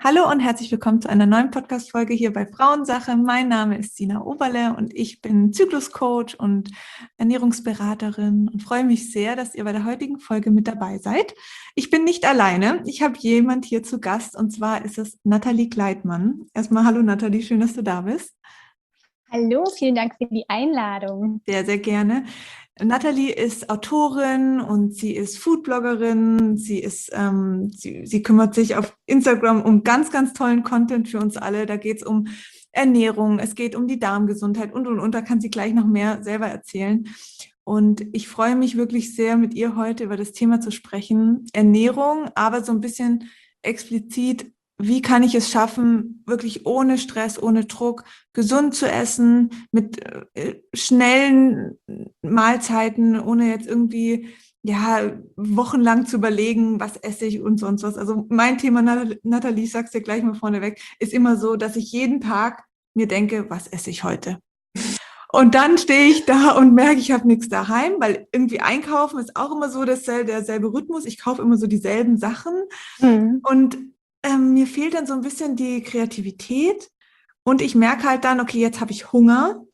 Hallo und herzlich willkommen zu einer neuen Podcast-Folge hier bei Frauensache. Mein Name ist Sina Oberle und ich bin Zykluscoach und Ernährungsberaterin und freue mich sehr, dass ihr bei der heutigen Folge mit dabei seid. Ich bin nicht alleine. Ich habe jemand hier zu Gast und zwar ist es Nathalie Gleitmann. Erstmal hallo Nathalie, schön, dass du da bist. Hallo, vielen Dank für die Einladung. Sehr, sehr gerne. Nathalie ist Autorin und sie ist Foodbloggerin. Sie kümmert sich auf Instagram um ganz, ganz tollen Content für uns alle. Da geht es um Ernährung, es geht um die Darmgesundheit und. Da kann sie gleich noch mehr selber erzählen. Und ich freue mich wirklich sehr, mit ihr heute über das Thema zu sprechen. Ernährung, aber so ein bisschen explizit, wie kann ich es schaffen, wirklich ohne Stress, ohne Druck, gesund zu essen, mit schnellen Mahlzeiten, ohne jetzt irgendwie wochenlang zu überlegen, was esse ich und sonst was. Also mein Thema, Nathalie, ich sag's dir gleich mal vorneweg, ist immer so, dass ich jeden Tag mir denke, was esse ich heute? Und dann stehe ich da und merke, ich habe nichts daheim, weil irgendwie einkaufen ist auch immer so derselbe Rhythmus. Ich kaufe immer so dieselben Sachen. Mhm. Und mir fehlt dann so ein bisschen die Kreativität. Und ich merke halt dann, okay, jetzt habe ich Hunger.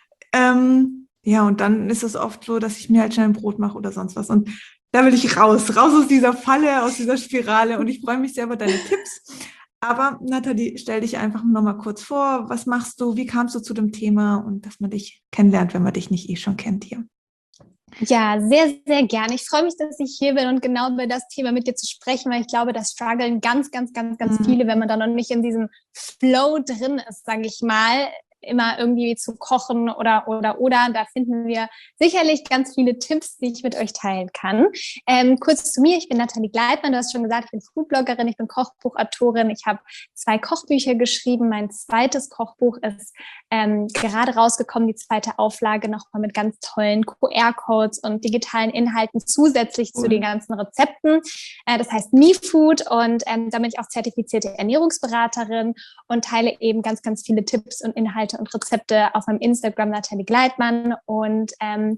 Und dann ist es oft so, dass ich mir halt schnell ein Brot mache oder sonst was. Und da will ich raus aus dieser Falle, aus dieser Spirale. Und ich freue mich sehr über deine Tipps. Aber Nathalie, stell dich einfach nochmal kurz vor. Was machst du? Wie kamst du zu dem Thema? Und dass man dich kennenlernt, wenn man dich nicht eh schon kennt hier. Ja, sehr, sehr gerne. Ich freue mich, dass ich hier bin und genau über das Thema mit dir zu sprechen, weil ich glaube, das strugglen ganz, ganz, ganz, ganz viele, wenn man da noch nicht in diesem Flow drin ist, sage ich mal, immer irgendwie zu kochen oder. Da finden wir sicherlich ganz viele Tipps, die ich mit euch teilen kann. Kurz zu mir, ich bin Nathalie Gleitmann, du hast schon gesagt, ich bin Foodbloggerin, ich bin Kochbuchautorin, ich habe 2 Kochbücher geschrieben, mein zweites Kochbuch ist gerade rausgekommen, die zweite Auflage nochmal mit ganz tollen QR-Codes und digitalen Inhalten zusätzlich zu den ganzen Rezepten. Das heißt MeFood und da bin ich auch zertifizierte Ernährungsberaterin und teile eben ganz, ganz viele Tipps und Inhalte und Rezepte auf meinem Instagram Nathalie Gleitmann. Und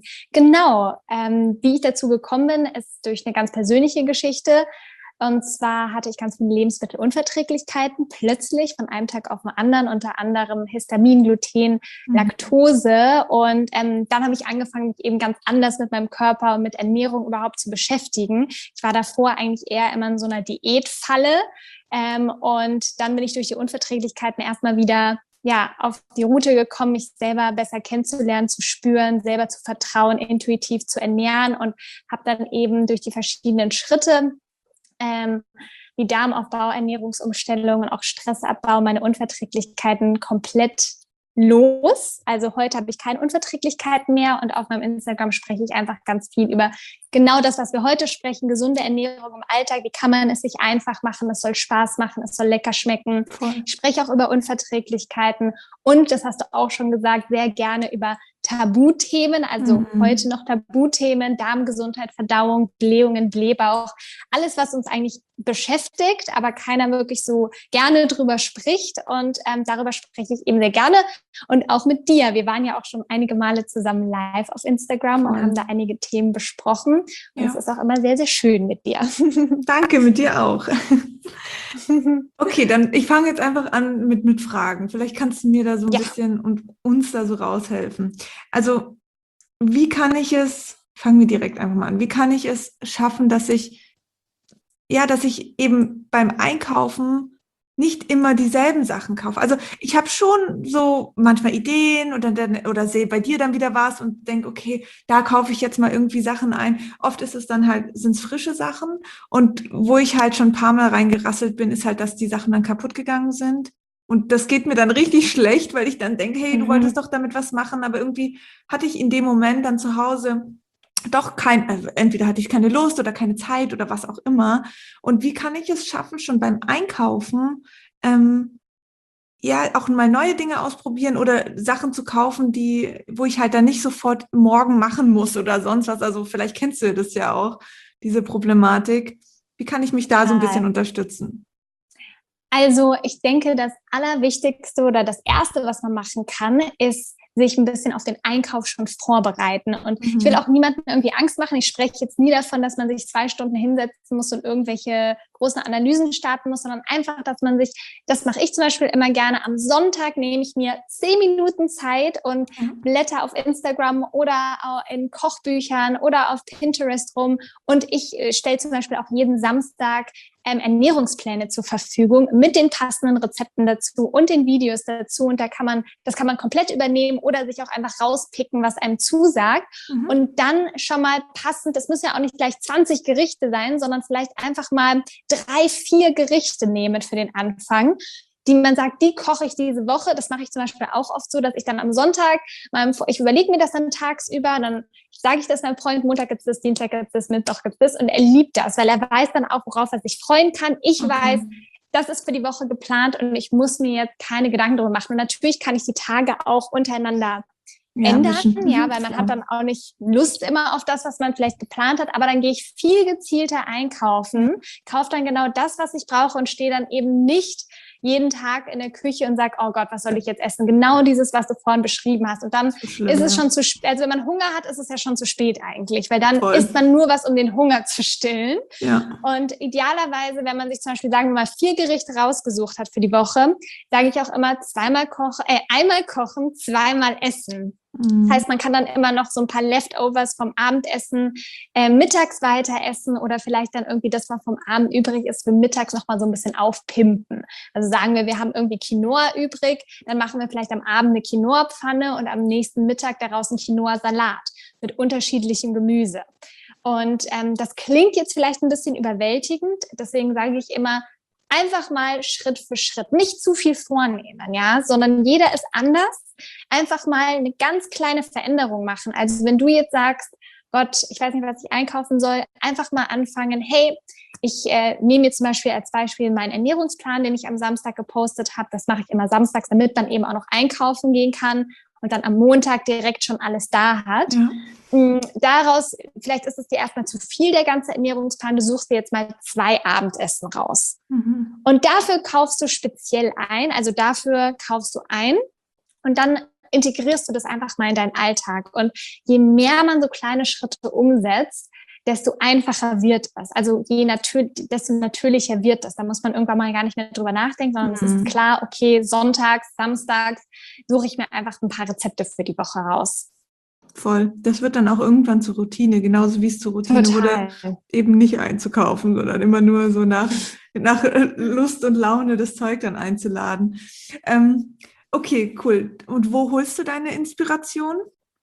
wie ich dazu gekommen bin, ist durch eine ganz persönliche Geschichte. Und zwar hatte ich ganz viele Lebensmittelunverträglichkeiten plötzlich von einem Tag auf den anderen, unter anderem Histamin, Gluten, Laktose. Und dann habe ich angefangen, mich eben ganz anders mit meinem Körper und mit Ernährung überhaupt zu beschäftigen. Ich war davor eigentlich eher immer in so einer Diätfalle. Und dann bin ich durch die Unverträglichkeiten erstmal wieder auf die Route gekommen, mich selber besser kennenzulernen, zu spüren, selber zu vertrauen, intuitiv zu ernähren und habe dann eben durch die verschiedenen Schritte wie Darmaufbau, Ernährungsumstellung und auch Stressabbau, meine Unverträglichkeiten komplett los. Also heute habe ich keine Unverträglichkeiten mehr und auf meinem Instagram spreche ich einfach ganz viel über genau das, was wir heute sprechen, gesunde Ernährung im Alltag. Wie kann man es sich einfach machen? Es soll Spaß machen, es soll lecker schmecken. Voll. Ich spreche auch über Unverträglichkeiten und, das hast du auch schon gesagt, sehr gerne über Tabuthemen, also heute noch Tabuthemen, Darmgesundheit, Verdauung, Blähungen, Blähbauch, alles, was uns eigentlich beschäftigt, aber keiner wirklich so gerne drüber spricht und darüber spreche ich eben sehr gerne und auch mit dir. Wir waren ja auch schon einige Male zusammen live auf Instagram und haben da einige Themen besprochen und es ist auch immer sehr, sehr schön mit dir. Danke, mit dir auch. Okay, dann ich fange jetzt einfach an mit Fragen. Vielleicht kannst du mir da so ein bisschen und uns da so raushelfen. Also, fangen wir direkt einfach mal an, wie kann ich es schaffen, dass ich eben beim Einkaufen nicht immer dieselben Sachen kaufe. Also ich habe schon so manchmal Ideen oder sehe bei dir dann wieder was und denke, okay, da kaufe ich jetzt mal irgendwie Sachen ein. Oft ist es dann halt, sind es frische Sachen und wo ich halt schon ein paar Mal reingerasselt bin, ist halt, dass die Sachen dann kaputt gegangen sind. Und das geht mir dann richtig schlecht, weil ich dann denke, hey, du wolltest doch damit was machen, aber irgendwie hatte ich in dem Moment dann zu Hause doch also entweder hatte ich keine Lust oder keine Zeit oder was auch immer. Und wie kann ich es schaffen, schon beim Einkaufen, auch mal neue Dinge ausprobieren oder Sachen zu kaufen, wo ich halt dann nicht sofort morgen machen muss oder sonst was. Also vielleicht kennst du das ja auch, diese Problematik. Wie kann ich mich da so ein bisschen unterstützen? Also ich denke, das Allerwichtigste oder das Erste, was man machen kann, ist sich ein bisschen auf den Einkauf schon vorbereiten. Und ich will auch niemandem irgendwie Angst machen. Ich spreche jetzt nie davon, dass man sich 2 Stunden hinsetzen muss und irgendwelche großen Analysen starten muss, sondern einfach, dass man sich, das mache ich zum Beispiel immer gerne, am Sonntag nehme ich mir 10 Minuten Zeit und blätter auf Instagram oder in Kochbüchern oder auf Pinterest rum und ich stelle zum Beispiel auch jeden Samstag Ernährungspläne zur Verfügung mit den passenden Rezepten dazu und den Videos dazu. Und das kann man komplett übernehmen oder sich auch einfach rauspicken, was einem zusagt. Und dann schon mal passend, das müssen ja auch nicht gleich 20 Gerichte sein, sondern vielleicht einfach mal 3, 4 Gerichte nehmen für den Anfang, die man sagt, die koche ich diese Woche. Das mache ich zum Beispiel auch oft so, dass ich dann am Sonntag, ich überlege mir das dann tagsüber, dann sage ich das meinem Freund, Montag gibt's das, Dienstag gibt's das, Mittwoch gibt's das und er liebt das, weil er weiß dann auch, worauf er sich freuen kann. Ich weiß, das ist für die Woche geplant und ich muss mir jetzt keine Gedanken darüber machen. Und natürlich kann ich die Tage auch untereinander ändern, weil man hat dann auch nicht Lust immer auf das, was man vielleicht geplant hat, aber dann gehe ich viel gezielter einkaufen, kaufe dann genau das, was ich brauche und stehe dann eben nicht jeden Tag in der Küche und sage, oh Gott, was soll ich jetzt essen? Genau dieses, was du vorhin beschrieben hast. Und dann ist es schon zu spät. Also wenn man Hunger hat, ist es ja schon zu spät eigentlich, weil dann isst man nur was, um den Hunger zu stillen. Ja. Und idealerweise, wenn man sich zum Beispiel, sagen wir mal, 4 Gerichte rausgesucht hat für die Woche, sage ich auch immer einmal kochen, zweimal essen. Das heißt, man kann dann immer noch so ein paar Leftovers vom Abendessen mittags weiter essen oder vielleicht dann irgendwie das, was vom Abend übrig ist, für mittags nochmal so ein bisschen aufpimpen. Also sagen wir haben irgendwie Quinoa übrig, dann machen wir vielleicht am Abend eine Quinoa-Pfanne und am nächsten Mittag daraus einen Quinoa-Salat mit unterschiedlichem Gemüse. Und das klingt jetzt vielleicht ein bisschen überwältigend, deswegen sage ich immer, einfach mal Schritt für Schritt, nicht zu viel vornehmen, ja, sondern jeder ist anders. Einfach mal eine ganz kleine Veränderung machen. Also wenn du jetzt sagst, Gott, ich weiß nicht, was ich einkaufen soll, einfach mal anfangen, hey, ich nehme jetzt zum Beispiel als Beispiel meinen Ernährungsplan, den ich am Samstag gepostet habe. Das mache ich immer samstags, damit man eben auch noch einkaufen gehen kann und dann am Montag direkt schon alles da hat. Ja. Daraus, vielleicht ist es dir erstmal zu viel, der ganze Ernährungsplan, du suchst dir jetzt mal 2 Abendessen raus. Und dafür kaufst du speziell ein, also dafür kaufst du ein und dann integrierst du das einfach mal in deinen Alltag. Und je mehr man so kleine Schritte umsetzt, desto einfacher wird es. Also desto natürlicher wird es. Da muss man irgendwann mal gar nicht mehr drüber nachdenken, sondern es ist klar, okay, sonntags, samstags suche ich mir einfach ein paar Rezepte für die Woche raus. Voll. Das wird dann auch irgendwann zur Routine, genauso wie es zur Routine wurde, eben nicht einzukaufen, sondern immer nur so nach Lust und Laune das Zeug dann einzuladen. Okay, cool. Und wo holst du deine Inspiration?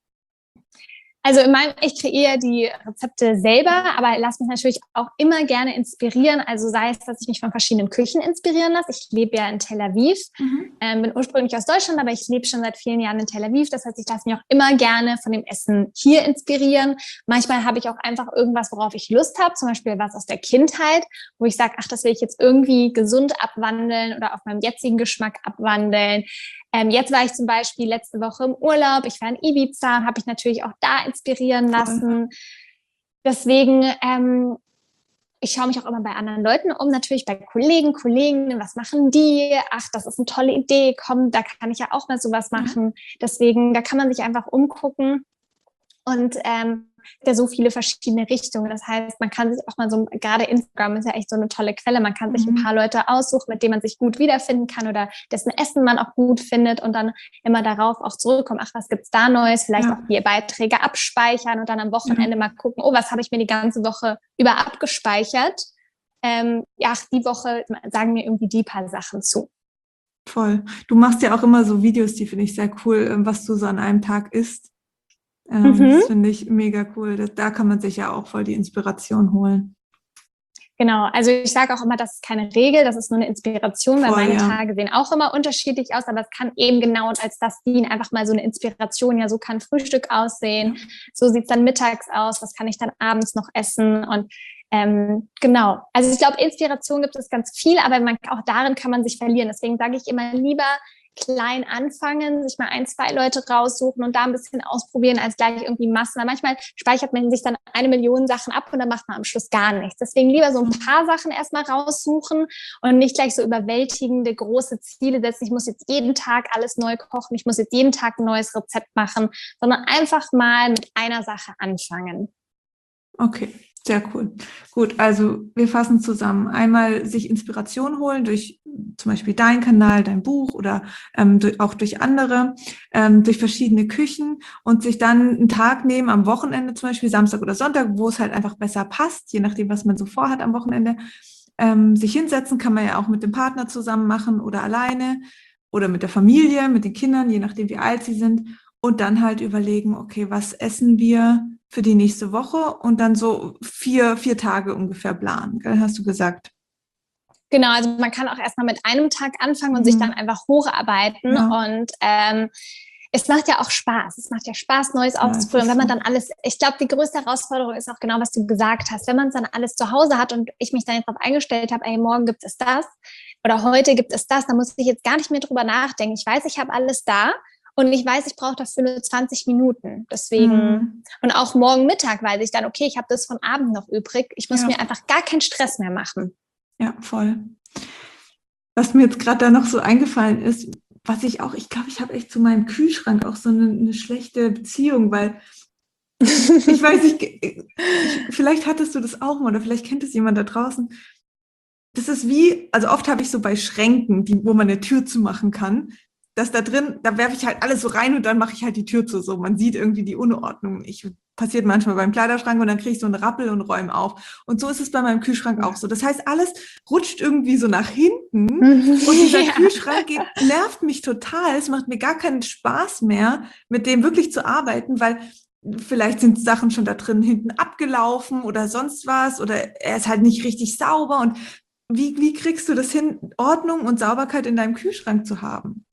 Also ich kreiere die Rezepte selber, aber lass mich natürlich auch immer gerne inspirieren. Also sei es, dass ich mich von verschiedenen Küchen inspirieren lasse. Ich lebe ja in Tel Aviv, bin ursprünglich aus Deutschland, aber ich lebe schon seit vielen Jahren in Tel Aviv. Das heißt, ich lasse mich auch immer gerne von dem Essen hier inspirieren. Manchmal habe ich auch einfach irgendwas, worauf ich Lust habe, zum Beispiel was aus der Kindheit, wo ich sage, ach, das will ich jetzt irgendwie gesund abwandeln oder auf meinem jetzigen Geschmack abwandeln. Jetzt war ich zum Beispiel letzte Woche im Urlaub. Ich war in Ibiza und habe mich natürlich auch da inspirieren lassen. Deswegen, ich schaue mich auch immer bei anderen Leuten um, natürlich bei Kolleginnen, was machen die? Ach, das ist eine tolle Idee, komm, da kann ich ja auch mal sowas machen. Deswegen, da kann man sich einfach umgucken und ja so viele verschiedene Richtungen. Das heißt, man kann sich auch mal so, gerade Instagram ist ja echt so eine tolle Quelle, man kann sich ein paar Leute aussuchen, mit denen man sich gut wiederfinden kann oder dessen Essen man auch gut findet und dann immer darauf auch zurückkommen, ach, was gibt's da Neues? Vielleicht auch die Beiträge abspeichern und dann am Wochenende mal gucken, oh, was habe ich mir die ganze Woche über abgespeichert? Die Woche sagen mir irgendwie die paar Sachen zu. Voll. Du machst ja auch immer so Videos, die finde ich sehr cool, was du so an einem Tag isst. Das finde ich mega cool. Da kann man sich ja auch voll die Inspiration holen. Genau, also ich sage auch immer, das ist keine Regel, das ist nur eine Inspiration, weil meine Tage sehen auch immer unterschiedlich aus, aber es kann eben genau als das dienen, einfach mal so eine Inspiration, ja, so kann Frühstück aussehen, so sieht's dann mittags aus, was kann ich dann abends noch essen und genau, also ich glaube, Inspiration gibt es ganz viel, aber auch darin kann man sich verlieren, deswegen sage ich immer lieber klein anfangen, sich mal 1, 2 Leute raussuchen und da ein bisschen ausprobieren, als gleich irgendwie Massen. Weil manchmal speichert man sich dann 1 Million Sachen ab und dann macht man am Schluss gar nichts. Deswegen lieber so ein paar Sachen erstmal raussuchen und nicht gleich so überwältigende große Ziele setzen. Ich muss jetzt jeden Tag alles neu kochen, ich muss jetzt jeden Tag ein neues Rezept machen, sondern einfach mal mit einer Sache anfangen. Okay, Sehr cool. Gut, also wir fassen zusammen. Einmal sich Inspiration holen durch zum Beispiel deinen Kanal, dein Buch oder auch durch andere, durch verschiedene Küchen und sich dann einen Tag nehmen am Wochenende, zum Beispiel Samstag oder Sonntag, wo es halt einfach besser passt, je nachdem, was man so vorhat am Wochenende. Sich hinsetzen kann man ja auch mit dem Partner zusammen machen oder alleine oder mit der Familie, mit den Kindern, je nachdem, wie alt sie sind. Und dann halt überlegen, okay, was essen wir für die nächste Woche und dann so vier Tage ungefähr planen, gell, hast du gesagt. Genau, also man kann auch erstmal mit einem Tag anfangen und sich dann einfach hocharbeiten. Ja. Und es macht ja auch Spaß. Es macht ja Spaß, Neues Ja, auszuprobieren. Wenn man dann alles, ich glaube, die größte Herausforderung ist auch genau, was du gesagt hast. Wenn man es dann alles zu Hause hat und ich mich dann jetzt darauf eingestellt habe, ey, morgen gibt es das oder heute gibt es das, dann muss ich jetzt gar nicht mehr drüber nachdenken. Ich weiß, ich habe alles da. Und ich weiß, ich brauche dafür nur 20 Minuten. Deswegen, und auch morgen Mittag weiß ich dann, okay, ich habe das von Abend noch übrig. Ich muss mir einfach gar keinen Stress mehr machen. Ja, voll. Was mir jetzt gerade da noch so eingefallen ist, ich glaube, ich habe echt zu meinem Kühlschrank auch so eine schlechte Beziehung, weil ich weiß nicht, vielleicht hattest du das auch mal oder vielleicht kennt es jemand da draußen. Das ist also oft habe ich so bei Schränken, wo man eine Tür zumachen kann, dass da drin, da werfe ich halt alles so rein und dann mache ich halt die Tür zu. So, man sieht irgendwie die Unordnung. Passiert manchmal beim Kleiderschrank und dann kriege ich so einen Rappel und räume auf. Und so ist es bei meinem Kühlschrank auch so. Das heißt, alles rutscht irgendwie so nach hinten und dieser Kühlschrank nervt mich total. Es macht mir gar keinen Spaß mehr, mit dem wirklich zu arbeiten, weil vielleicht sind Sachen schon da drin hinten abgelaufen oder sonst was oder er ist halt nicht richtig sauber. Und wie kriegst du das hin, Ordnung und Sauberkeit in deinem Kühlschrank zu haben?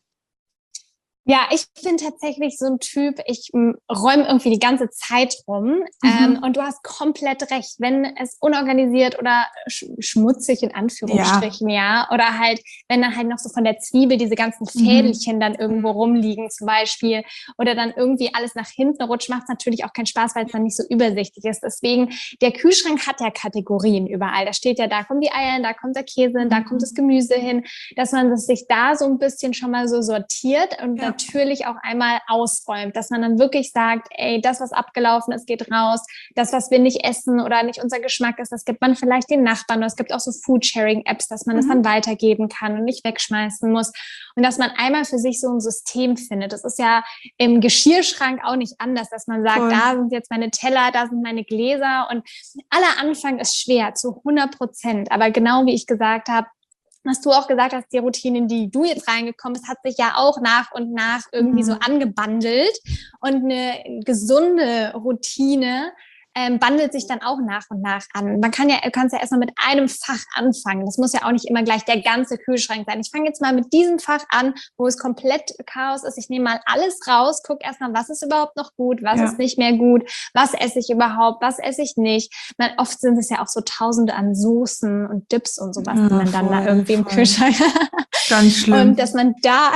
Ja, ich bin tatsächlich so ein Typ, ich räume irgendwie die ganze Zeit rum. Und du hast komplett recht, wenn es unorganisiert oder schmutzig in Anführungsstrichen, ja, oder halt, wenn dann halt noch so von der Zwiebel diese ganzen Fädelchen dann irgendwo rumliegen zum Beispiel oder dann irgendwie alles nach hinten rutscht, macht es natürlich auch keinen Spaß, weil es dann nicht so übersichtlich ist. Deswegen, der Kühlschrank hat ja Kategorien überall. Da steht ja, da kommen die Eier hin, da kommt der Käse hin, da kommt das Gemüse hin, dass man sich da so ein bisschen schon mal so sortiert und natürlich auch einmal ausräumt, dass man dann wirklich sagt, ey, das, was abgelaufen ist, geht raus. Das, was wir nicht essen oder nicht unser Geschmack ist, das gibt man vielleicht den Nachbarn. Oder es gibt auch so Food-Sharing-Apps, dass man das dann weitergeben kann und nicht wegschmeißen muss. Und dass man einmal für sich so ein System findet. Das ist ja im Geschirrschrank auch nicht anders, dass man sagt, da sind jetzt meine Teller, da sind meine Gläser. Und aller Anfang ist schwer, zu 100%. Aber genau wie ich gesagt habe, was du auch gesagt hast, die Routinen, die du jetzt reingekommen bist, hat sich ja auch nach und nach irgendwie so angebandelt. Und eine gesunde Routine bandelt sich dann auch nach und nach an. Du kannst ja erstmal mit einem Fach anfangen. Das muss ja auch nicht immer gleich der ganze Kühlschrank sein. Ich fange jetzt mal mit diesem Fach an, wo es komplett Chaos ist. Ich nehme mal alles raus, gucke erstmal, was ist überhaupt noch gut, was ist nicht mehr gut, was esse ich überhaupt, was esse ich nicht. Oft sind es ja auch so Tausende an Soßen und Dips und sowas, die man dann da irgendwie im Kühlschrank hat. Ganz schlimm. Und dass man da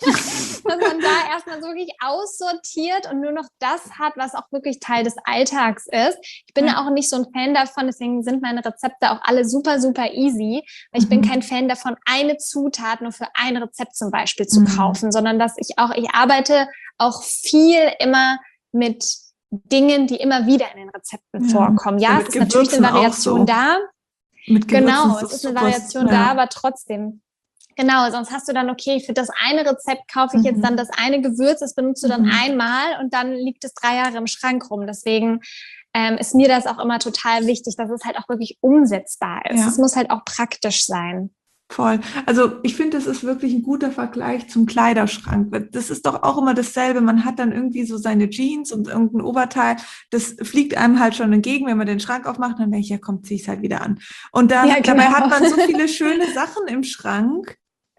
erstmal so wirklich aussortiert und nur noch das hat, was auch wirklich Teil des Alltags ist. Ich bin auch nicht so ein Fan davon, deswegen sind meine Rezepte auch alle super, super easy, weil ich bin kein Fan davon, eine Zutat nur für ein Rezept zum Beispiel zu kaufen, sondern dass ich arbeite auch viel immer mit Dingen, die immer wieder in den Rezepten vorkommen. Ja, es ist natürlich eine Variation da. Genau, es ist eine Variation da, aber trotzdem. Genau, sonst hast du dann, okay, für das eine Rezept kaufe ich jetzt dann das eine Gewürz, das benutzt du dann einmal und dann liegt es 3 Jahre im Schrank rum. Deswegen ist mir das auch immer total wichtig, dass es halt auch wirklich umsetzbar ist. Es muss halt auch praktisch sein. Voll. Also ich finde, das ist wirklich ein guter Vergleich zum Kleiderschrank. Das ist doch auch immer dasselbe. Man hat dann irgendwie so seine Jeans und irgendein Oberteil. Das fliegt einem halt schon entgegen, wenn man den Schrank aufmacht. Dann denke ich, ja komm, zieh ich es halt wieder an. Und dann, dabei hat man so viele schöne Sachen im Schrank,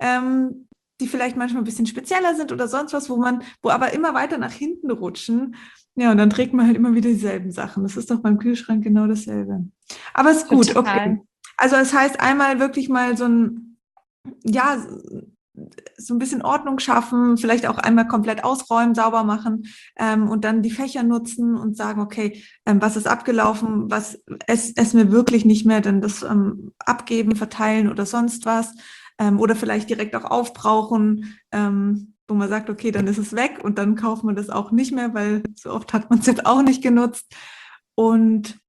die vielleicht manchmal ein bisschen spezieller sind oder sonst was, wo aber immer weiter nach hinten rutschen. Ja, und dann trägt man halt immer wieder dieselben Sachen. Das ist doch beim Kühlschrank genau dasselbe. Aber ist gut, okay. Also das heißt, einmal wirklich mal so ein bisschen Ordnung schaffen, vielleicht auch einmal komplett ausräumen, sauber machen und dann die Fächer nutzen und sagen, okay, was ist abgelaufen, was essen wir wirklich nicht mehr, dann das abgeben, verteilen oder sonst was. Oder vielleicht direkt auch aufbrauchen, wo man sagt, okay, dann ist es weg und dann kauft man das auch nicht mehr, weil so oft hat man es jetzt auch nicht genutzt. Und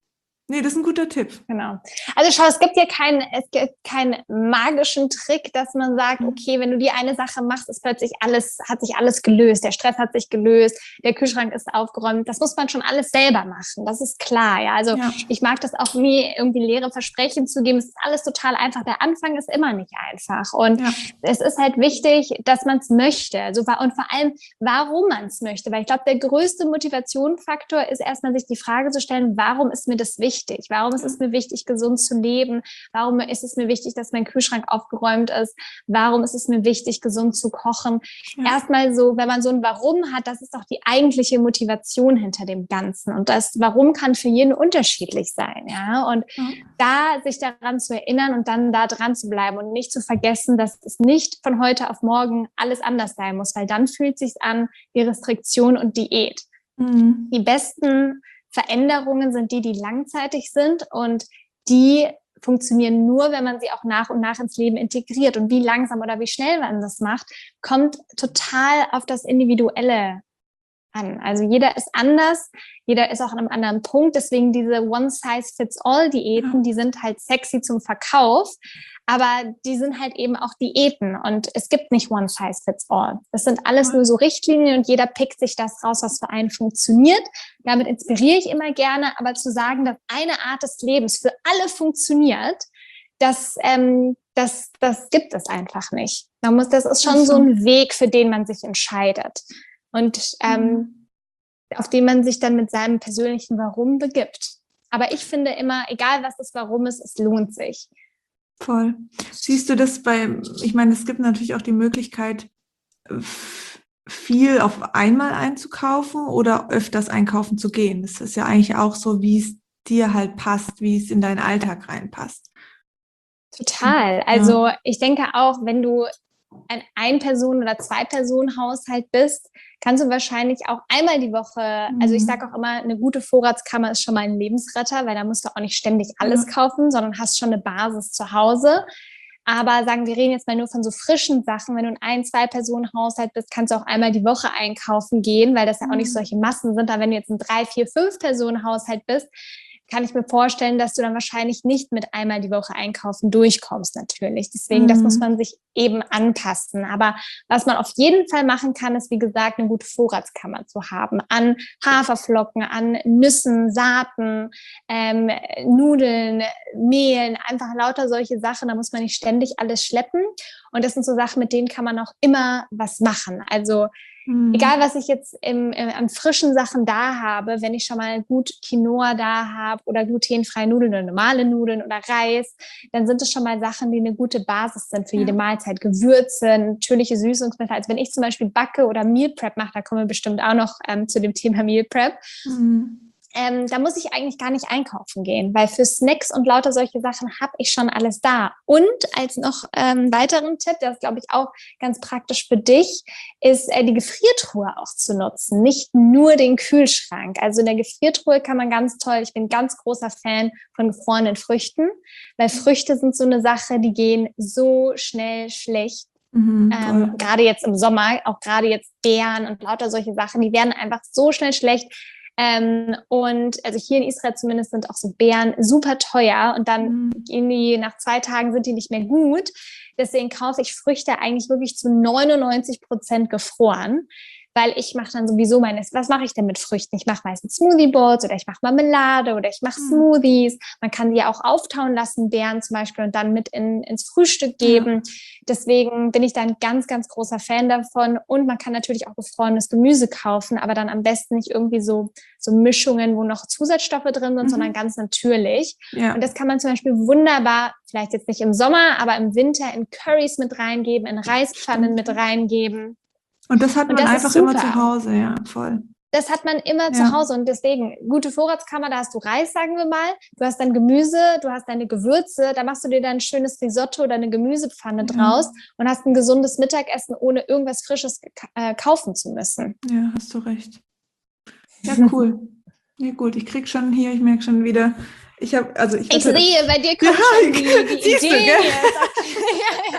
Nee, das ist ein guter Tipp. Genau. Also schau, es gibt keinen magischen Trick, dass man sagt, okay, wenn du die eine Sache machst, ist plötzlich hat sich alles gelöst. Der Stress hat sich gelöst, der Kühlschrank ist aufgeräumt. Das muss man schon alles selber machen. Das ist klar, ja. Also ich mag das auch nie, irgendwie leere Versprechen zu geben. Es ist alles total einfach. Der Anfang ist immer nicht einfach. Und es ist halt wichtig, dass man es möchte. Also, und vor allem, warum man es möchte. Weil ich glaube, der größte Motivationsfaktor ist erstmal, sich die Frage zu stellen, warum ist mir das wichtig? Warum ist es mir wichtig, gesund zu leben? Warum ist es mir wichtig, dass mein Kühlschrank aufgeräumt ist? Warum ist es mir wichtig, gesund zu kochen? Erstmal so, wenn man so ein Warum hat, das ist doch die eigentliche Motivation hinter dem Ganzen. Und das Warum kann für jeden unterschiedlich sein. Ja? Und da sich daran zu erinnern und dann da dran zu bleiben und nicht zu vergessen, dass es nicht von heute auf morgen alles anders sein muss, weil dann fühlt es sich an wie Restriktion und Diät. Die besten Veränderungen sind die langzeitig sind und die funktionieren nur, wenn man sie auch nach und nach ins Leben integriert. Und wie langsam oder wie schnell man das macht, kommt total auf das Individuelle an. Also jeder ist anders, jeder ist auch an einem anderen Punkt. Deswegen diese One-Size-Fits-All-Diäten, die sind halt sexy zum Verkauf, aber die sind halt eben auch Diäten und es gibt nicht One-Size-Fits-All. Das sind alles nur so Richtlinien und jeder pickt sich das raus, was für einen funktioniert. Damit inspiriere ich immer gerne, aber zu sagen, dass eine Art des Lebens für alle funktioniert, das gibt es einfach nicht. Das ist schon so ein Weg, für den man sich entscheidet. Und auf den man sich dann mit seinem persönlichen Warum begibt. Aber ich finde immer, egal was das Warum ist, es lohnt sich. Voll. Siehst du das ich meine, es gibt natürlich auch die Möglichkeit, viel auf einmal einzukaufen oder öfters einkaufen zu gehen. Das ist ja eigentlich auch so, wie es dir halt passt, wie es in deinen Alltag reinpasst. Total. Also ich denke auch, wenn du ein Ein-Personen- oder Zwei-Personen-Haushalt bist, kannst du wahrscheinlich auch einmal die Woche, also ich sage auch immer, eine gute Vorratskammer ist schon mal ein Lebensretter, weil da musst du auch nicht ständig alles kaufen, sondern hast schon eine Basis zu Hause. Aber sagen wir reden jetzt mal nur von so frischen Sachen. Wenn du ein Ein-Zwei-Personen-Haushalt bist, kannst du auch einmal die Woche einkaufen gehen, weil das ja auch nicht solche Massen sind. Aber wenn du jetzt ein 3-, 4-, 5-Personen-Haushalt bist, kann ich mir vorstellen, dass du dann wahrscheinlich nicht mit einmal die Woche einkaufen durchkommst natürlich. Deswegen, das muss man sich eben anpassen. Aber was man auf jeden Fall machen kann, ist, wie gesagt, eine gute Vorratskammer zu haben an Haferflocken, an Nüssen, Saaten, Nudeln, Mehlen, einfach lauter solche Sachen. Da muss man nicht ständig alles schleppen. Und das sind so Sachen, mit denen kann man auch immer was machen. Also egal, was ich jetzt an frischen Sachen da habe, wenn ich schon mal gut Quinoa da habe oder glutenfreie Nudeln oder normale Nudeln oder Reis, dann sind es schon mal Sachen, die eine gute Basis sind für jede Mahlzeit. Gewürze, natürliche Süßungsmittel. Also wenn ich zum Beispiel backe oder Meal Prep mache, da kommen wir bestimmt auch noch zu dem Thema Meal Prep, da muss ich eigentlich gar nicht einkaufen gehen, weil für Snacks und lauter solche Sachen habe ich schon alles da. Und als noch weiteren Tipp, das ist, glaube ich, auch ganz praktisch für dich, ist die Gefriertruhe auch zu nutzen, nicht nur den Kühlschrank. Also in der Gefriertruhe kann man ganz toll, ich bin ganz großer Fan von gefrorenen Früchten, weil Früchte sind so eine Sache, die gehen so schnell schlecht. Gerade jetzt im Sommer, auch gerade jetzt Beeren und lauter solche Sachen, die werden einfach so schnell schlecht. Und also hier in Israel zumindest sind auch so Beeren super teuer und dann gehen die nach 2 Tagen sind die nicht mehr gut. Deswegen kaufe ich Früchte eigentlich wirklich zu 99% gefroren, weil ich mache dann sowieso was mache ich denn mit Früchten? Ich mache meistens Smoothie Bowls oder ich mache Marmelade oder ich mache Smoothies. Man kann die ja auch auftauen lassen, Beeren zum Beispiel, und dann mit ins Frühstück geben. Deswegen bin ich da ein ganz, ganz großer Fan davon. Und man kann natürlich auch gefrorenes Gemüse kaufen, aber dann am besten nicht irgendwie so Mischungen, wo noch Zusatzstoffe drin sind, sondern ganz natürlich. Ja. Und das kann man zum Beispiel wunderbar, vielleicht jetzt nicht im Sommer, aber im Winter in Currys mit reingeben, in Reispfannen mit reingeben. Und das hat man einfach immer zu Hause, ja, voll. Das hat man immer zu Hause und deswegen, gute Vorratskammer, da hast du Reis, sagen wir mal, du hast dein Gemüse, du hast deine Gewürze, da machst du dir dann ein schönes Risotto oder eine Gemüsepfanne draus und hast ein gesundes Mittagessen, ohne irgendwas Frisches kaufen zu müssen. Ja, hast du recht. Ja, cool. Ja, gut, ich merke schon wieder, ich sehe, bei dir kommt schon die Idee. Gell?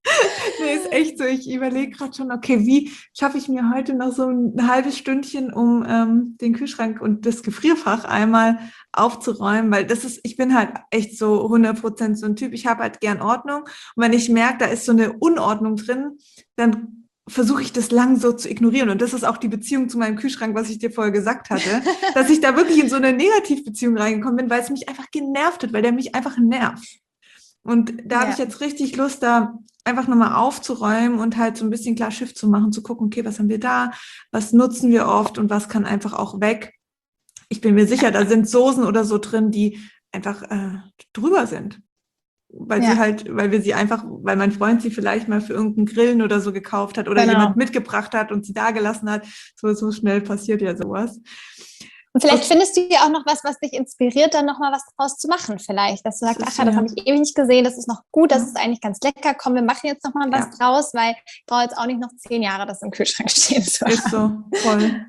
Nee, ist echt so. Ich überlege gerade schon, okay, wie schaffe ich mir heute noch so ein halbes Stündchen, um den Kühlschrank und das Gefrierfach einmal aufzuräumen, weil ich bin halt echt so 100% so ein Typ. Ich habe halt gern Ordnung. Und wenn ich merke, da ist so eine Unordnung drin, dann versuche ich das lang so zu ignorieren. Und das ist auch die Beziehung zu meinem Kühlschrank, was ich dir vorher gesagt hatte, dass ich da wirklich in so eine Negativbeziehung reingekommen bin, weil es mich einfach genervt hat, weil der mich einfach nervt. Und da habe ich Ja, jetzt richtig Lust, da einfach nochmal aufzuräumen und halt so ein bisschen klar Schiff zu machen, zu gucken, okay, was haben wir da, was nutzen wir oft und was kann einfach auch weg. Ich bin mir sicher, da sind Soßen oder so drin, die einfach drüber sind. ja, Weil mein Freund sie vielleicht mal für irgendeinen Grillen oder so gekauft hat oder jemand genau. mitgebracht hat und sie da gelassen hat. So schnell passiert ja sowas. Und vielleicht Okay, findest du ja auch noch was dich inspiriert, dann nochmal was draus zu machen vielleicht. Dass du das sagst, ist ach ja, das ja, habe ich ewig nicht gesehen, das ist noch gut, das ja, ist eigentlich ganz lecker. Komm, wir machen jetzt nochmal was ja, draus, weil ich brauche jetzt auch nicht noch 10 Jahre, das im Kühlschrank stehen zu ist haben. so voll.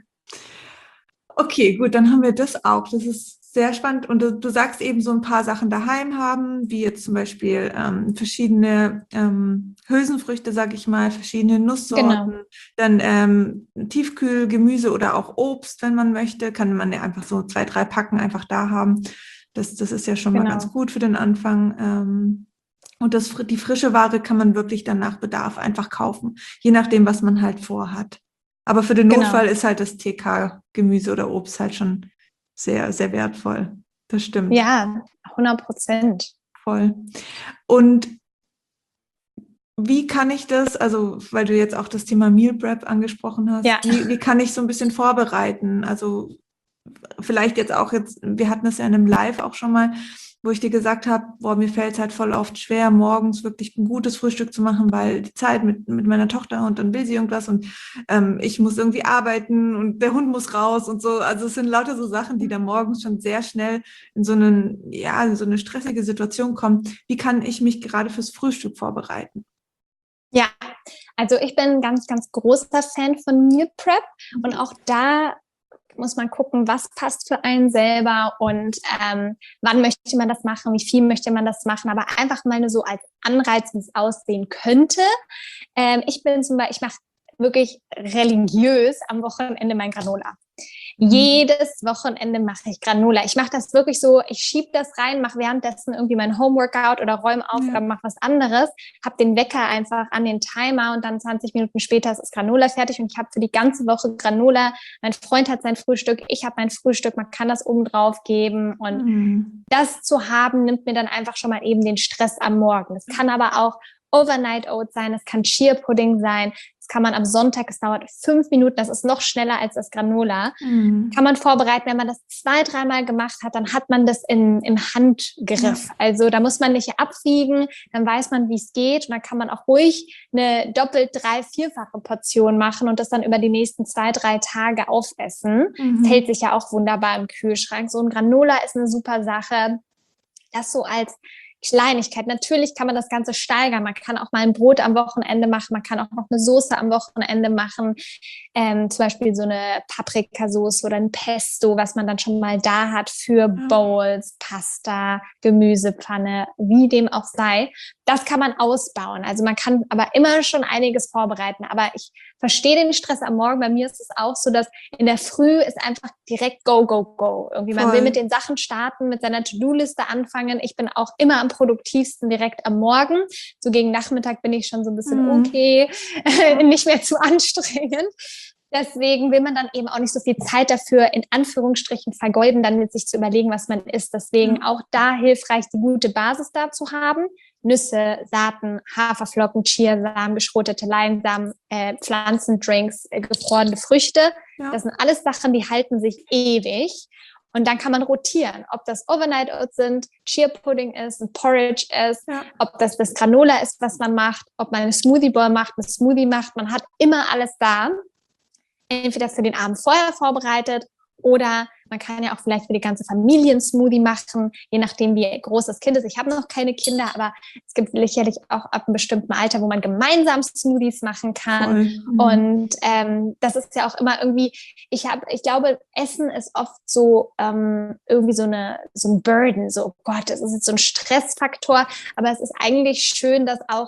Okay, gut, dann haben wir das auch. Das ist sehr spannend. Und du sagst eben so ein paar Sachen daheim haben, wie jetzt zum Beispiel verschiedene Hülsenfrüchte, sag ich mal, verschiedene Genau, Nusssorten, dann Tiefkühlgemüse oder auch Obst, wenn man möchte, kann man ja einfach so 2, 3 Packen einfach da haben. Das ist ja schon mal ganz genau, gut für den Anfang. Und die frische Ware kann man wirklich dann nach Bedarf einfach kaufen, je nachdem, was man halt vorhat. Aber für den Notfall genau. ist halt das TK-Gemüse oder Obst halt schon sehr, sehr wertvoll. Das stimmt, Ja, 100%. voll. Und wie kann ich das, also weil du jetzt auch das Thema Meal Prep angesprochen hast, Ja. wie kann ich so ein bisschen vorbereiten? Also vielleicht wir hatten es ja in einem Live auch schon mal, wo ich dir gesagt habe, boah, mir fällt es halt voll oft schwer, morgens wirklich ein gutes Frühstück zu machen, weil die Zeit mit meiner Tochter und dann will sie irgendwas und ich muss irgendwie arbeiten und der Hund muss raus und so. Also es sind lauter so Sachen, die da morgens schon sehr schnell in so eine stressige Situation kommen. Wie kann ich mich gerade fürs Frühstück vorbereiten? Ja, also ich bin ein ganz, ganz großer Fan von Meal Prep und Mhm. auch da muss man gucken, was passt für einen selber und wann möchte man das machen, wie viel möchte man das machen, aber einfach mal nur so als Anreiz, wie es aussehen könnte. Ich bin zum Beispiel, ich mache wirklich religiös am Wochenende mein Granola. Mhm. Jedes Wochenende mache ich Granola. Ich mache das wirklich so, ich schiebe das rein, mache währenddessen irgendwie mein Homeworkout oder räume auf oder Ja. mache was anderes, habe den Wecker einfach an den Timer und dann 20 Minuten später ist das Granola fertig und ich habe für die ganze Woche Granola. Mein Freund hat sein Frühstück, ich habe mein Frühstück, man kann das oben drauf geben und Mhm. das zu haben, nimmt mir dann einfach schon mal eben den Stress am Morgen. Es kann aber auch Overnight Oats sein, es kann Chia Pudding sein, das kann man am Sonntag, es dauert 5 Minuten, das ist noch schneller als das Granola. Kann Mhm. man vorbereiten, wenn man das 2, dreimal gemacht hat, dann hat man das im Ja. Handgriff. Also da muss man nicht abwiegen, dann weiß man, wie es geht und dann kann man auch ruhig eine doppelt, vierfache Portion machen und das dann über die nächsten 2, 3 Tage aufessen. Das hält Mhm. sich ja auch wunderbar im Kühlschrank. So ein Granola ist eine super Sache. Das so als Kleinigkeit. Natürlich kann man das Ganze steigern. Man kann auch mal ein Brot am Wochenende machen. Man kann auch noch eine Soße am Wochenende machen. Zum Beispiel so eine Paprikasauce oder ein Pesto, was man dann schon mal da hat für Ja. Bowls, Pasta, Gemüsepfanne, wie dem auch sei. Das kann man ausbauen. Also man kann aber immer schon einiges vorbereiten. Aber ich verstehe den Stress am Morgen. Bei mir ist es auch so, dass in der Früh ist einfach direkt go, go, go. Irgendwie man will mit Voll. den Sachen starten, mit seiner To-Do-Liste anfangen. Ich bin auch immer am produktivsten direkt am Morgen. So gegen Nachmittag bin ich schon so ein bisschen Mhm. okay, Ja. nicht mehr zu anstrengend. Deswegen will man dann eben auch nicht so viel Zeit dafür in Anführungsstrichen vergeuden, dann mit sich zu überlegen, was man isst. Deswegen Ja. auch da hilfreich, die gute Basis da zu haben. Nüsse, Saaten, Haferflocken, Chiasamen, geschrotete Leinsamen, Pflanzendrinks, gefrorene Früchte. Das Ja. sind alles Sachen, die halten sich ewig. Und dann kann man rotieren, ob das Overnight Oats sind, Chia Pudding ist, ein Porridge ist, Ja. ob das Granola ist, was man macht, ob man eine Smoothie Bowl macht, eine Smoothie macht. Man hat immer alles da. Entweder für den Abend vorher vorbereitet oder man kann ja auch vielleicht für die ganze Familie einen Smoothie machen, je nachdem, wie groß das Kind ist. Ich habe noch keine Kinder, aber es gibt sicherlich auch ab einem bestimmten Alter, wo man gemeinsam Smoothies machen kann. Voll. Mhm. Und das ist ja auch immer irgendwie, ich glaube, Essen ist oft so irgendwie so ein Burden, so oh Gott, das ist jetzt so ein Stressfaktor, aber es ist eigentlich schön, das auch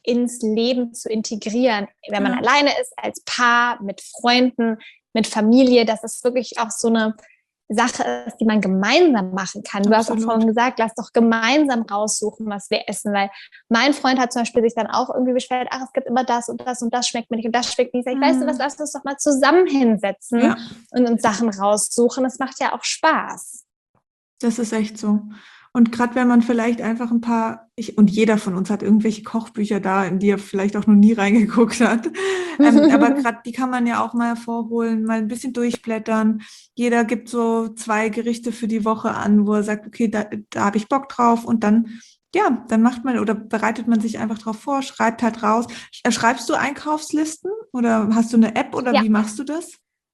ins Leben zu integrieren, wenn man alleine ist, als Paar, mit Freunden, mit Familie, dass es wirklich auch so eine Sache ist, die man gemeinsam machen kann. Du hast auch vorhin gesagt, lass doch gemeinsam raussuchen, was wir essen, weil mein Freund hat zum Beispiel sich dann auch irgendwie beschwert, ach, es gibt immer das und das und das schmeckt mir nicht und das schmeckt nicht. Ich weißt du was, lass uns doch mal zusammen hinsetzen und uns Sachen raussuchen. Das macht ja auch Spaß. Das ist echt so. Und gerade wenn man vielleicht einfach und jeder von uns hat irgendwelche Kochbücher da, in die er vielleicht auch noch nie reingeguckt hat. Aber gerade die kann man ja auch mal hervorholen, mal ein bisschen durchblättern. Jeder gibt so 2 Gerichte für die Woche an, wo er sagt, okay, da habe ich Bock drauf. Und dann, dann macht man oder bereitet man sich einfach drauf vor, schreibt halt raus. Schreibst du Einkaufslisten oder hast du eine App oder wie machst du das?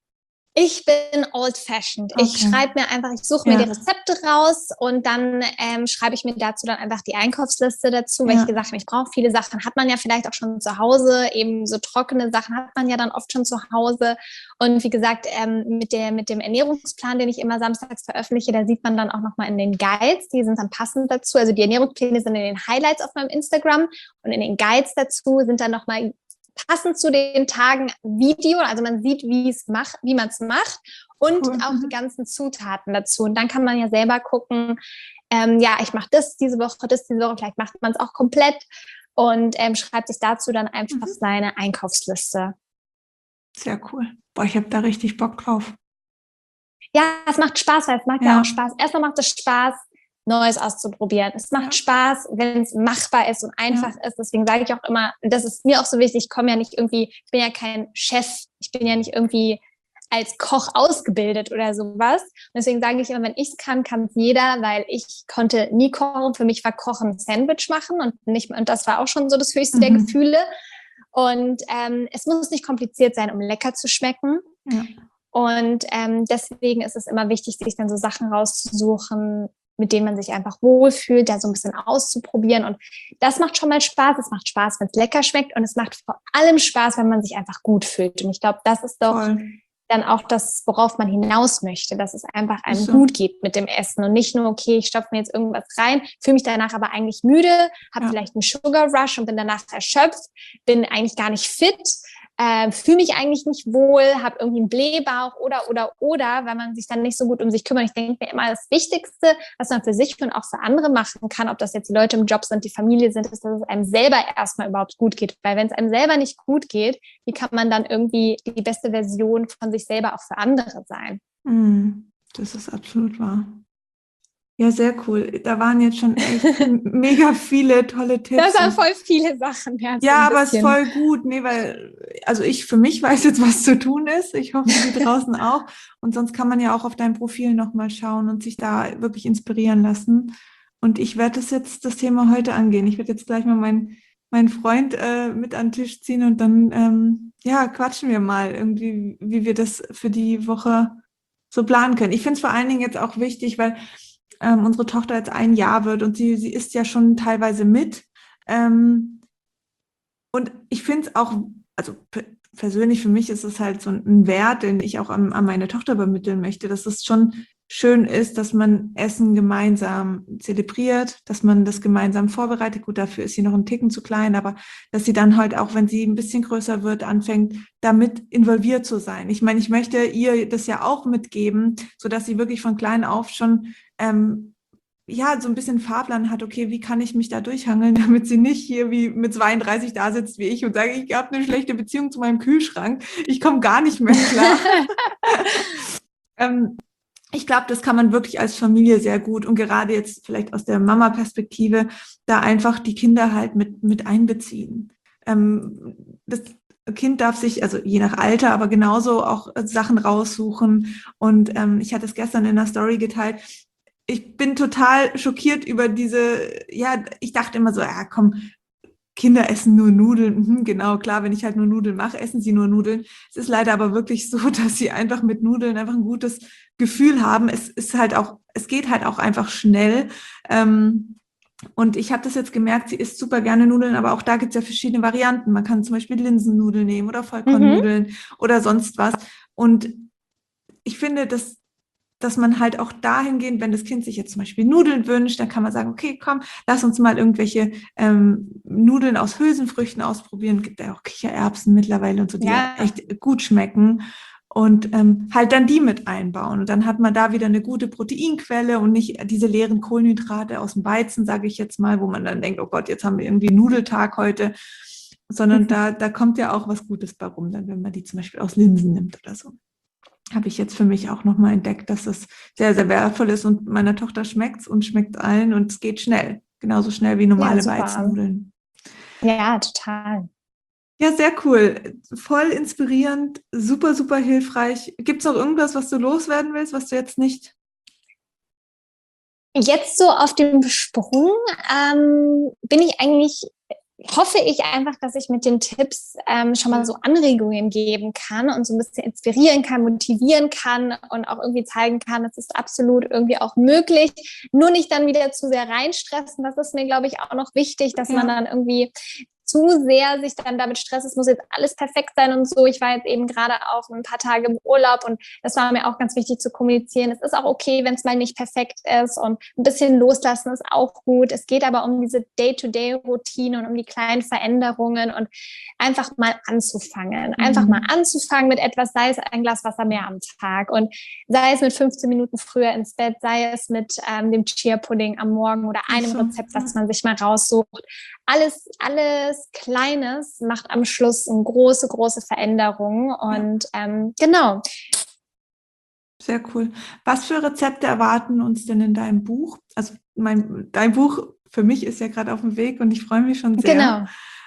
Ich bin old-fashioned. Okay. Ich schreibe mir einfach, ich suche mir die Rezepte raus und dann schreibe ich mir dazu dann einfach die Einkaufsliste dazu, weil ich gesagt habe, ich brauche viele Sachen. Hat man ja vielleicht auch schon zu Hause, eben so trockene Sachen hat man ja dann oft schon zu Hause. Und wie gesagt, mit dem Ernährungsplan, den ich immer samstags veröffentliche, da sieht man dann auch nochmal in den Guides, die sind dann passend dazu. Also die Ernährungspläne sind in den Highlights auf meinem Instagram und in den Guides dazu sind dann nochmal passend zu den Tagen Video, also man sieht, wie man es macht und auch die ganzen Zutaten dazu. Und dann kann man ja selber gucken, ich mache das diese Woche, vielleicht macht man es auch komplett und schreibt sich dazu dann einfach seine Einkaufsliste. Sehr cool. Boah, ich habe da richtig Bock drauf. Ja, es macht Spaß, weil es macht ja auch Spaß. Erstmal macht es Spaß, Neues auszuprobieren. Es macht Spaß, wenn es machbar ist und einfach ist. Deswegen sage ich auch immer, das ist mir auch so wichtig, ich bin ja kein Chef, ich bin ja nicht irgendwie als Koch ausgebildet oder sowas. Und deswegen sage ich immer, wenn ich es kann es jeder, weil ich konnte nie kochen. Für mich war Kochen ein Sandwich machen und das war auch schon so das höchste der Gefühle. Und es muss nicht kompliziert sein, um lecker zu schmecken. Ja. Und deswegen ist es immer wichtig, sich dann so Sachen rauszusuchen, mit denen man sich einfach wohlfühlt, da so ein bisschen auszuprobieren. Und das macht schon mal Spaß. Es macht Spaß, wenn es lecker schmeckt. Und es macht vor allem Spaß, wenn man sich einfach gut fühlt. Und ich glaube, das ist doch dann auch das, worauf man hinaus möchte, dass es einfach einem gut geht mit dem Essen und nicht nur, okay, ich stopfe mir jetzt irgendwas rein, fühle mich danach aber eigentlich müde, habe vielleicht einen Sugar Rush und bin danach erschöpft, bin eigentlich gar nicht fit, fühle mich eigentlich nicht wohl, habe irgendwie einen Blähbauch oder, weil man sich dann nicht so gut um sich kümmert. Ich denke mir immer, das Wichtigste, was man für sich und auch für andere machen kann, ob das jetzt die Leute im Job sind, die Familie sind, ist, dass es einem selber erstmal überhaupt gut geht. Weil wenn es einem selber nicht gut geht, wie kann man dann irgendwie die beste Version von sich selber auch für andere sein? Das ist absolut wahr. Ja, sehr cool. Da waren jetzt schon echt mega viele tolle Tipps. Das waren voll viele Sachen. Ja, aber es ist voll gut. Nee, weil, also ich für mich weiß jetzt, was zu tun ist. Ich hoffe, die draußen auch. Und sonst kann man ja auch auf dein Profil nochmal schauen und sich da wirklich inspirieren lassen. Und ich werde das Thema heute angehen. Ich werde jetzt gleich mal meinen Freund mit an den Tisch ziehen und dann, quatschen wir mal irgendwie, wie wir das für die Woche so planen können. Ich finde es vor allen Dingen jetzt auch wichtig, weil unsere Tochter jetzt 1 Jahr wird und sie isst ja schon teilweise mit. Und ich finde es auch, also persönlich für mich ist es halt so ein Wert, den ich auch an meine Tochter übermitteln möchte, dass es schon schön ist, dass man Essen gemeinsam zelebriert, dass man das gemeinsam vorbereitet. Gut, dafür ist sie noch ein Ticken zu klein, aber dass sie dann halt auch, wenn sie ein bisschen größer wird, anfängt, damit involviert zu sein. Ich meine, ich möchte ihr das ja auch mitgeben, sodass sie wirklich von klein auf schon so ein bisschen Fahrplan hat, okay, wie kann ich mich da durchhangeln, damit sie nicht hier wie mit 32 da sitzt wie ich und sage, ich habe eine schlechte Beziehung zu meinem Kühlschrank, ich komme gar nicht mehr klar. Ich glaube, das kann man wirklich als Familie sehr gut und gerade jetzt vielleicht aus der Mama-Perspektive da einfach die Kinder halt mit einbeziehen. Das Kind darf sich, also je nach Alter, aber genauso auch Sachen raussuchen und ich hatte es gestern in der Story geteilt. Ich bin total schockiert über ich dachte immer so, komm, Kinder essen nur Nudeln. Genau, klar, wenn ich halt nur Nudeln mache, essen sie nur Nudeln. Es ist leider aber wirklich so, dass sie einfach mit Nudeln einfach ein gutes Gefühl haben. Es geht halt auch einfach schnell. Und ich habe das jetzt gemerkt, sie isst super gerne Nudeln, aber auch da gibt es ja verschiedene Varianten. Man kann zum Beispiel Linsennudeln nehmen oder Vollkornnudeln oder sonst was. Und ich finde, dass man halt auch dahingehend, wenn das Kind sich jetzt zum Beispiel Nudeln wünscht, dann kann man sagen, okay, komm, lass uns mal irgendwelche Nudeln aus Hülsenfrüchten ausprobieren. Gibt ja auch Kichererbsen mittlerweile und so, die ja echt gut schmecken. Und halt dann die mit einbauen. Und dann hat man da wieder eine gute Proteinquelle und nicht diese leeren Kohlenhydrate aus dem Weizen, sage ich jetzt mal, wo man dann denkt, oh Gott, jetzt haben wir irgendwie Nudeltag heute. Sondern da kommt ja auch was Gutes bei rum, dann, wenn man die zum Beispiel aus Linsen nimmt oder so. Habe ich jetzt für mich auch nochmal entdeckt, dass das sehr, sehr wertvoll ist und meiner Tochter schmeckt's und schmeckt allen und es geht schnell. Genauso schnell wie normale Weizennudeln. Ja, total. Ja, sehr cool. Voll inspirierend, super, super hilfreich. Gibt es noch irgendwas, was du loswerden willst, was du jetzt nicht? Jetzt so auf dem Sprung hoffe ich einfach, dass ich mit den Tipps schon mal so Anregungen geben kann und so ein bisschen inspirieren kann, motivieren kann und auch irgendwie zeigen kann, es ist absolut irgendwie auch möglich. Nur nicht dann wieder zu sehr reinstressen. Das ist mir, glaube ich, auch noch wichtig, dass man dann irgendwie zu sehr sich dann damit stresst, es muss jetzt alles perfekt sein und so. Ich war jetzt eben gerade auch ein paar Tage im Urlaub und das war mir auch ganz wichtig zu kommunizieren. Es ist auch okay, wenn es mal nicht perfekt ist und ein bisschen loslassen ist auch gut. Es geht aber um diese Day-to-Day-Routine und um die kleinen Veränderungen und einfach mal anzufangen. Einfach mal anzufangen mit etwas, sei es ein Glas Wasser mehr am Tag und sei es mit 15 Minuten früher ins Bett, sei es mit dem Chia-Pudding am Morgen oder einem Rezept, das man sich mal raussucht. Alles Kleines macht am Schluss eine große, große Veränderung. Und genau. Sehr cool. Was für Rezepte erwarten uns denn in deinem Buch? Also dein Buch für mich ist ja gerade auf dem Weg und ich freue mich schon sehr. Genau.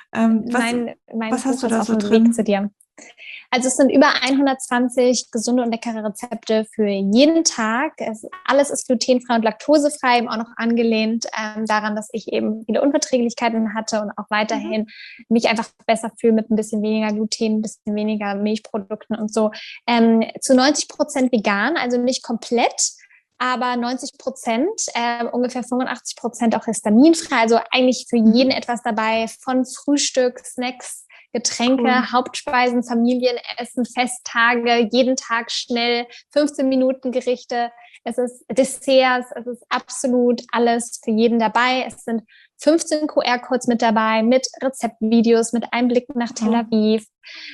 Was hast du da so drin? Weg zu dir. Also es sind über 120 gesunde und leckere Rezepte für jeden Tag. Alles ist glutenfrei und laktosefrei, eben auch noch angelehnt daran, dass ich eben viele Unverträglichkeiten hatte und auch weiterhin mich einfach besser fühle mit ein bisschen weniger Gluten, ein bisschen weniger Milchprodukten und so. Zu 90% vegan, also nicht komplett, aber 90%, ungefähr 85% auch histaminfrei. Also eigentlich für jeden etwas dabei, von Frühstück, Snacks, Getränke, Hauptspeisen, Familienessen, Festtage, jeden Tag schnell, 15 Minuten Gerichte. Es ist Desserts, es ist absolut alles für jeden dabei. Es sind 15 QR-Codes mit dabei, mit Rezeptvideos, mit Einblicken nach Tel Aviv,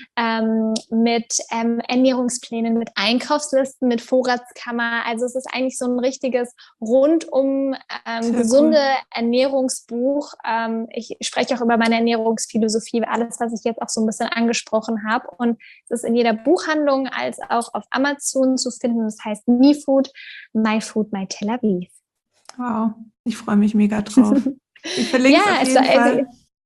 mit Ernährungsplänen, mit Einkaufslisten, mit Vorratskammer. Also es ist eigentlich so ein richtiges rundum gesunde Ernährungsbuch. Ich spreche auch über meine Ernährungsphilosophie, alles, was ich jetzt auch so ein bisschen angesprochen habe. Und es ist in jeder Buchhandlung als auch auf Amazon zu finden. Das heißt MeFood, My Food, My Tel Aviv. Wow, ich freue mich mega drauf. Ich verlinke es auf jeden Fall.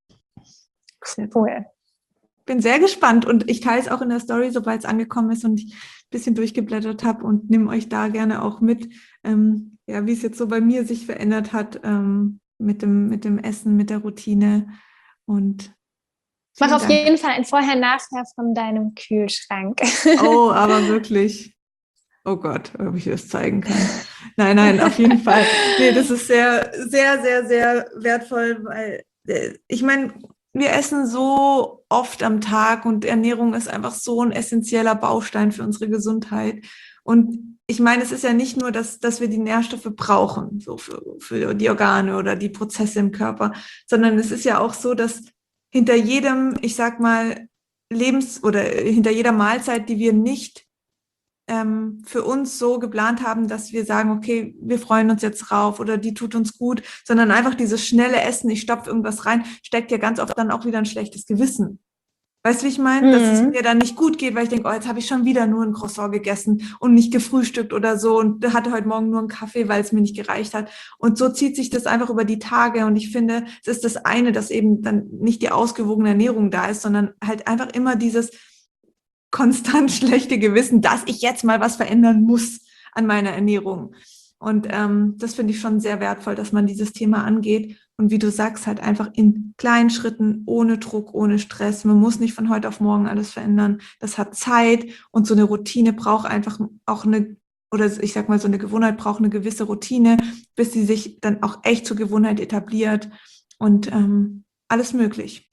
Cool. Bin sehr gespannt und ich teile es auch in der Story, sobald es angekommen ist und ich ein bisschen durchgeblättert habe und nehme euch da gerne auch mit, wie es jetzt so bei mir sich verändert hat mit dem Essen, mit der Routine. Und mach auf jeden Fall ein Vorher-Nachher von deinem Kühlschrank. Oh, aber wirklich. Oh Gott, ob ich das zeigen kann. Nein, auf jeden Fall. Nee, das ist sehr, sehr, sehr, sehr wertvoll, weil ich meine, wir essen so oft am Tag und Ernährung ist einfach so ein essentieller Baustein für unsere Gesundheit. Und ich meine, es ist ja nicht nur, dass wir die Nährstoffe brauchen, so für die Organe oder die Prozesse im Körper, sondern es ist ja auch so, dass hinter jedem, ich sag mal, hinter jeder Mahlzeit, die wir nicht für uns so geplant haben, dass wir sagen, okay, wir freuen uns jetzt drauf oder die tut uns gut, sondern einfach dieses schnelle Essen, ich stopfe irgendwas rein, steckt ja ganz oft dann auch wieder ein schlechtes Gewissen. Weißt du, wie ich meine? Dass es mir dann nicht gut geht, weil ich denke, oh, jetzt habe ich schon wieder nur ein Croissant gegessen und nicht gefrühstückt oder so und hatte heute Morgen nur einen Kaffee, weil es mir nicht gereicht hat. Und so zieht sich das einfach über die Tage und ich finde, es ist das eine, dass eben dann nicht die ausgewogene Ernährung da ist, sondern halt einfach immer dieses konstant schlechte Gewissen, dass ich jetzt mal was verändern muss an meiner Ernährung. Und das finde ich schon sehr wertvoll, dass man dieses Thema angeht. Und wie du sagst, halt einfach in kleinen Schritten, ohne Druck, ohne Stress. Man muss nicht von heute auf morgen alles verändern. Das hat Zeit und so eine Routine braucht einfach auch ich sag mal, so eine Gewohnheit braucht eine gewisse Routine, bis sie sich dann auch echt zur Gewohnheit etabliert und alles möglich.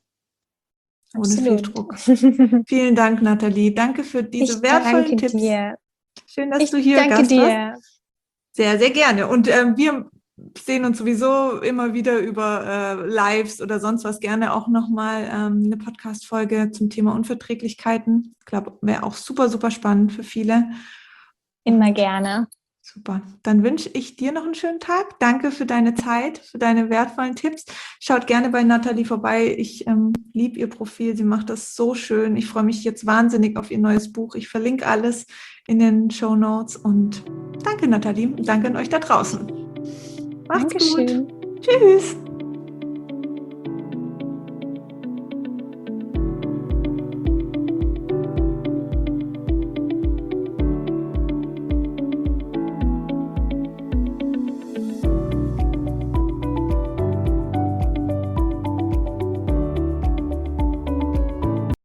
Ohne viel Druck. Vielen Dank, Nathalie. Danke für diese wertvollen Tipps. Dir. Schön, dass du hier Gast warst. Ich danke dir. Sehr, sehr gerne. Und wir sehen uns sowieso immer wieder über Lives oder sonst was, gerne auch nochmal eine Podcast-Folge zum Thema Unverträglichkeiten. Ich glaube, wäre auch super, super spannend für viele. Immer gerne. Super. Dann wünsche ich dir noch einen schönen Tag. Danke für deine Zeit, für deine wertvollen Tipps. Schaut gerne bei Nathalie vorbei. Ich liebe ihr Profil. Sie macht das so schön. Ich freue mich jetzt wahnsinnig auf ihr neues Buch. Ich verlinke alles in den Shownotes. Und danke, Nathalie. Und danke an euch da draußen. Macht's Dankeschön. gut. Tschüss.